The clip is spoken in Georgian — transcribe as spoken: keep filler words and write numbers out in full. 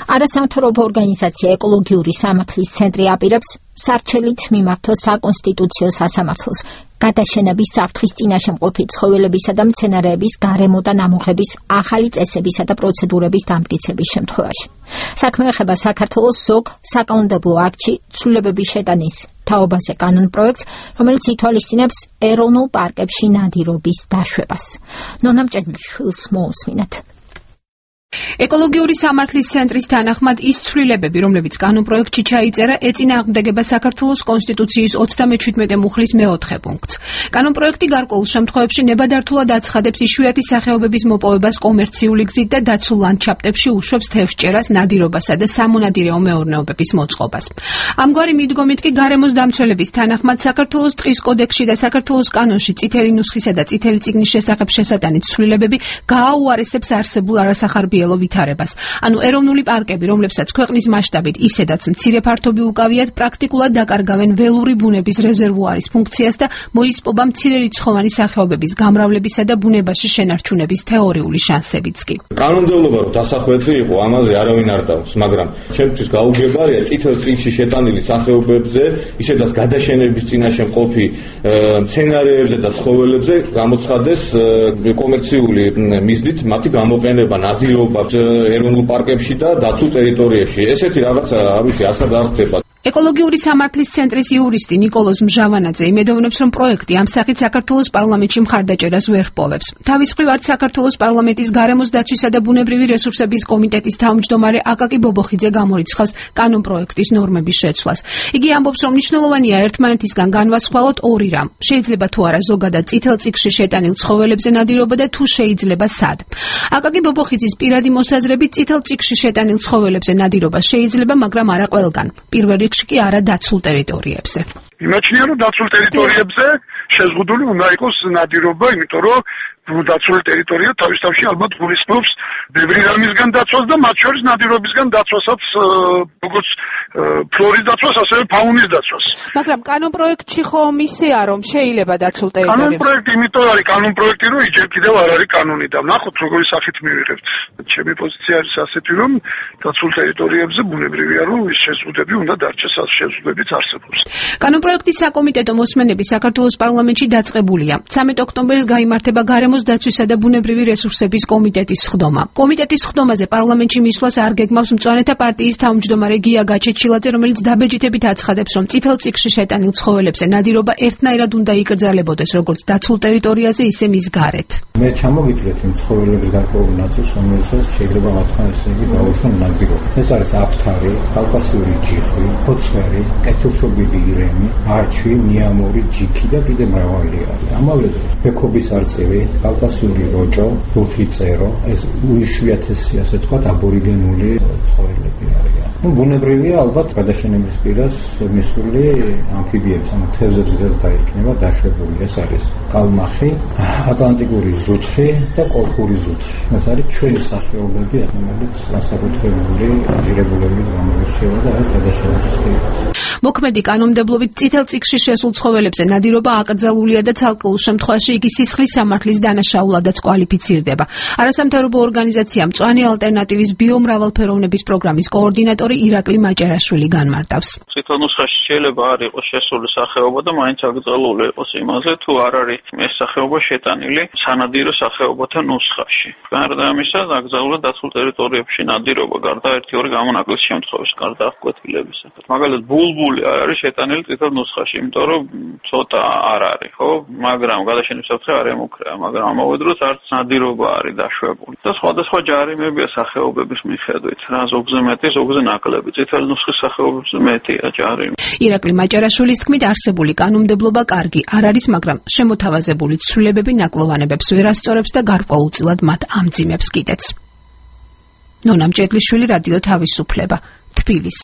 არასამთავრობო ორგანიზაცია ეკოლოგიური სამართლის ცენტრი აპირებს სარჩელით მიმართოს საკონსტიტუციო სასამართლოს გადაშენების საფრთხის წინაშე მყოფი ცხოველებისა და მცენარეების გარემო და ნამუხების ახალი წესებისა და პროცედურების დამტკიცების შემთხვევაში. საქმე ეხება საქართველოს ზოგ საკანონმდებლო აქტში ცვლილებების შეტანის თაობაზე კანონპროექტს, რომელიც ითვალისწინებს ეროვნულ პარკებში ნადირობის დაშვებას. ნონა მჭედლიშვილს მოусმინათ. ეკოლოგიური სამართლის ცენტრის თანახმად ის ცვლილებები, რომლებიც კანონპროექტში ჩაიწერა, ეწინააღმდეგება საქართველოს კონსტიტუციის ოცდამეჩვიდმეტე მუხლის მეოთხე პუნქტს. კანონპროექტი გარკვეულ შემთხვევებში ნებადართულად აცხადებს იშვიათი სახეობების მოპოვებას კომერციული გზით და დაცულ ლანდშაფტებში უშვებს თევზჭერას, ნადირობასა და სამონადირეო მეურნეობების მოწყობას. ამგვარი მიდგომით კი გარემოს დამცველების თანახმად საქართველოს ტყის კოდექსში და საქართველოს კანონში წითელი ნუსხისა და წითელი წიგნის შესახებ შესატანით ცვლილებები გააუარესებს არსებულ არასახარბიელო ვითარებას. ანუ ეროვნული პარკები, რომლებსაც ქვეყნის მასშტაბით ისედაც მცირე ფართობი უკავიათ, პრაქტიკულად დაკარგავენ ველური ბუნების რეზერვუარის ფუნქციას და მოისპობა მცირერიცხოვანი სახეობების გამრავლებისა და ბუნებაში შენარჩუნების თეორიული შანსებიც კი. კანონმდებლობა რომ დასახვეწი იყო, ამაზე არავინ არ დავს, მაგრამ ჩემთვის გაუგებარია წითელ წიგნში შეტანილი სახეობებზე, ისედაც გადაშენების წინაშე მყოფი მცენარეებზე და ცხოველებზე გამოცხადეს კომერციული მიზნით მათი გამოყენება ნადირობა ეროვნულ პარკებში და დაცულ ტერიტორიებში. ესეთი რაღაცა, არ ვიცი, ასად არ ხდება. ეკოლოგიური სამართლის ცენტრის იურისტი ნიკოლოზ მჟავანაძე იმედოვნებს, რომ პროექტი ამ სახით საქართველოს პარლამენტში მხარდაჭერას ვერ ჰპოვებს. თავის მხრივ არც საქართველოს პარლამენტის გარემოს დაცვისა და ბუნებრივი რესურსების კომიტეტის თავმჯდომარე აკაკი ბობოხიძე გამორიცხავს კანონპროექტის ნორმების შეცვლას. იგი ამბობს, რომ მნიშვნელოვანია ერთმანეთისგან განვასხვაოთ ორი რამ. შეიძლება თუ არა ზოგადად წითელ წიგნში შეტანილ ცხოველებზე ნადირობა და თუ შეიძლება სად. აკაკი ბობოხიძის პირადი მოსაზრებით წითელ წიგნში შეტანილ ცხოველებზე ნადირობა შეიძლება, მაგრამ არა ყველგან. პირველ რიგში კი არა დაცულ ტერიტორიებზე. იმაჩნია, რომ დაცულ ტერიტორიებზე შეზღუდული უნდა იყოს ნადირობა, იმიტომ რომ დაცული ტერიტორია თავის თავში ალბათ გულისხმობს ბევრი რამისგან დაცვას და მათ შორის ნადირობისგან დაცვასაც, როგორც ფლორის დაცვას, ასევე ფაუნის დაცვას. მაგრამ კანონპროექტში ხომ ისეა, რომ შეიძლება დაცულ ტერიტორიებზე. კანონპროექტი იმიტომ არის კანონპროექტი, რომ იჯერ კიდევ არ არის კანონი და ნახოთ როგორი სახით მივიღებთ. ჩემი პოზიცია არის ასეთი, რომ დაცულ ტერიტორიებზე ბუნებრივია, რომ ის შეზღუდვები უნდა დარჩეს, ამ შეზღუდვებიც არსებობს. კანონპროექტის საკომიტეტო მოსმენები საქართველოს პარლამენტში დაწყებულია. სამი ოქტომბერს გაიმართება გარემოს დაცვისა და ბუნებრივი რესურსების კომიტეტის სხდომა. კომიტეტის სხდომაზე პარლამენტში მისვლას არ გეგმავს მწვანეთა პარტიის თავმჯდომარე გია გაჩეჩილაძე, რომელიც დაბეჯითებით აცხადებს, რომ წითელ წიგნში შეტანილ ცხოველებზე ნადირობა ერთნაირად უნდა იკრძალებოდეს, როგორც დაცულ ტერიტორიაზე, ისე მის გარეთ. მე ჩამოგიწვიეთ იმ ცხოველების გარკვეულ ნაწილს, რომელსაც შეიძლება მათგან ესე იგი გაუშვან ნადირობა. ეს არის აფთარი, კავკასიური ჯიხი, ფოცხვერი, კეთილშობილი ირემი, არჩვი, ნიამორი, ჯიქი და კიდე მრავალი არის. ამავე დროს ბექობის არწივი, კავკასიური როჭო, რუხი წერო, ეს უიშვიათესი, ასე ვთქვათ, აბორიგენული ცხოველები არიან. ну ბუნებრივია ალბათ გადაშენების პირას მისული ამფიბიების, ანუ თევზებზეც დაიქნება დაშვებული. ეს არის კალმახი, ატლანტიკური ზუთხი და კოლხური ზუთხი. ეს არის ჩვენი სახეობები, რომელიც განსაკუთრებული აჯირებულებით გამოირჩევა და არის გადაშენების პირას. მოქმედი კანონმდებლობით წითელ წიგნში შესულ ცხოველებზე ნადირობა აკრძალულია და ცალკეულ შემთხვევაში იგი სისხლის სამართლის დანაშაულადაც კვალიფიცირდება. არასამთავრობო ორგანიზაცია მწვანე ალტერნატივის ბიომრავალფეროვნების პროგრამის კოორდინატორი ირაკლი მაჭარაშვილი განმარტავს. წითელ ნუსხაში შეიძლება არ იყოს შესული სახეობა და მაინც აკრძალული იყოს იმაზე, თუ არ არის ეს სახეობა შეტანილი სანადირო სახეობათა ნუსხაში. გარდა ამისა, აკრძალულია დაცულ ტერიტორიებში ნადირობა, გარდა ერთი-ორი გამონაკლისის შემთხვევაში, გარდა აღკვეთილებისა. მაგალითად, ბულბული არ არის შეტანილი წითელ ნუსხაში, იმიტომ რომ ცოტა არ არის, ხო? მაგრამ გადაშენის საფრთხე არ ემუქრება, მაგრამ ამავე დროს არც ნადირობა არის დაშვებული. და სხვადასხვა ჯარიმებია სახეობების მიხედვით, რა ზოგზე მეტი, ზოგზე ნაკლები. წითელი ნუსხის სახეობებზე მეტია ჯარიმი. ირაკლი მაჭარაშვილის თქმით, არსებული კანონმდებლობა კარგი არ არის, მაგრამ შემოთავაზებული ცვლილებები ნაკლოვანებებს ვერ ასწორებს და გარკვეულწილად მათ ამძიმებს კიდეც. ნონა მჭედლიშვილი, რადიო თავისუფლება, თბილისი.